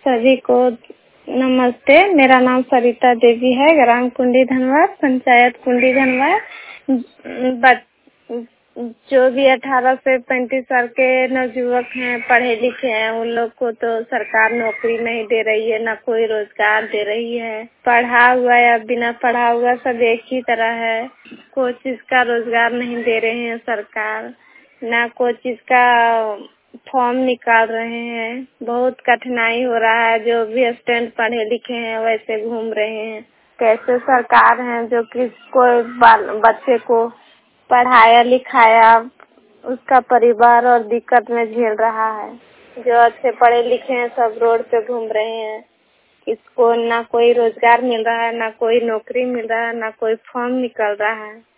सभी को नमस्ते। मेरा नाम सरिता देवी है, ग्राम कुंडी धनवार, पंचायत कुंडी धनवार। जो भी 18 से 35 साल के नवयुवक हैं, पढ़े लिखे हैं, उन लोग को तो सरकार नौकरी नहीं दे रही है, ना कोई रोजगार दे रही है। पढ़ा हुआ या बिना पढ़ा हुआ सब एक ही तरह है। कोई चीज का रोजगार नहीं दे रहे हैं सरकार, ना कोई चीज का फॉर्म निकाल रहे हैं। बहुत कठिनाई हो रहा है। जो भी स्टूडेंट पढ़े लिखे हैं वैसे घूम रहे हैं। कैसे सरकार है जो कि कोई बच्चे को पढ़ाया लिखाया, उसका परिवार और दिक्कत में झेल रहा है। जो अच्छे पढ़े लिखे हैं सब रोड पे घूम रहे हैं। किसको ना कोई रोजगार मिल रहा है, ना कोई नौकरी मिल रहा है, ना कोई फॉर्म निकल रहा है।